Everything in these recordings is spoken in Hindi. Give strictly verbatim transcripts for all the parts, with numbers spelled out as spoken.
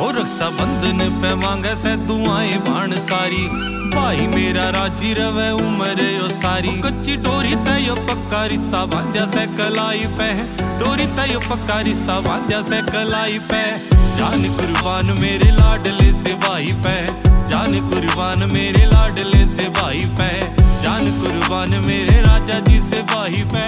और रक्षा बंधन पे मांगे से दुआएं बाण सारी, भाई मेरा राजी रवे उम्र यो सारी। कच्ची डोरी तय पक्का रिश्ता बांधा से कलाई पे, डोरी तय पक्का रिश्ता बांधा से कलाई पे। जान कुर्बान मेरे लाडले से भाई पे, जान कुर्बान मेरे लाडले से भाई पे, जान कुर्बान मेरे राजा जी से भाई पे।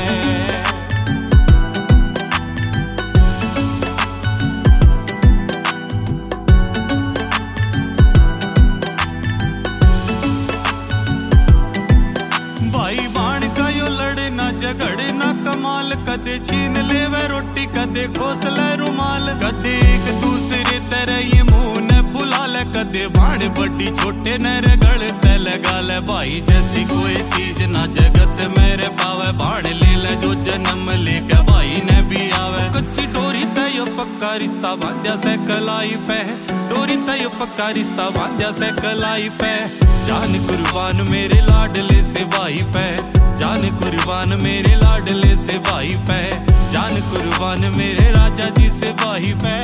भाई बाण का यो लड़े ना झगड़े ना कमाल, कदे छीन ले वे रोटी कदे खोस ले रुमाल। कदे एक दूसरे तरह ये मुंह न फुला ले, कदे बाण बड़ी छोटे न रगड़ ते लगा ले। भाई जैसी कोई चीज ना जगत मेरे पावे, बाण ले ले जो जन्म लेके भाई ने भी आवे। कच्ची डोरी तय पक्का रिश्ता बांधा से कलाई पे, डोरी तय पक्का रिश्ता बांधा से कलाई पे। जान कुर्बान मेरे लाडले से भाई पे, जान कुर्बान मेरे लाडले से भाई पे, जान कुर्बान मेरे राजा जी से भाई पे।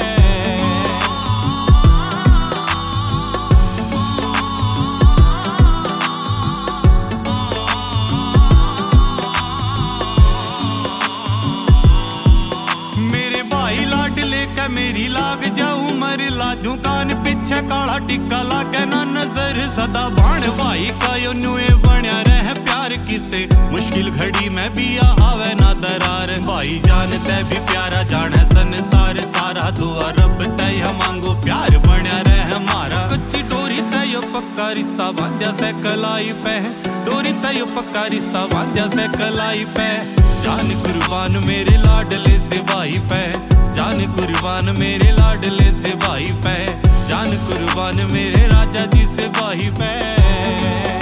मेरे भाई लाडले का मेरी लाग जाऊं मर, लाजू कान पीछे काला टिक्का लागे ना नजर। सदा बाण भाई का यो नुए बन्या रहे प्यार किसे, मुश्किल घड़ी में भी आवे ना दरार। भाई जानते भी प्यारा जाने संसार सारा, दुआ रब तय मांगो प्यार बन्या रहे हमारा। कच्ची डोरी तय पक्का रिश्ता बांधा से कलाई पे, डोरी तय पक्का रिश्ता बांधा से कलाई पे। जान कुर्बान मेरे लाडले से भाई पे, जान कुर्बान मेरे लाडले से भाई पे, जान कुर्बान मेरे राजा जी से भाई पे।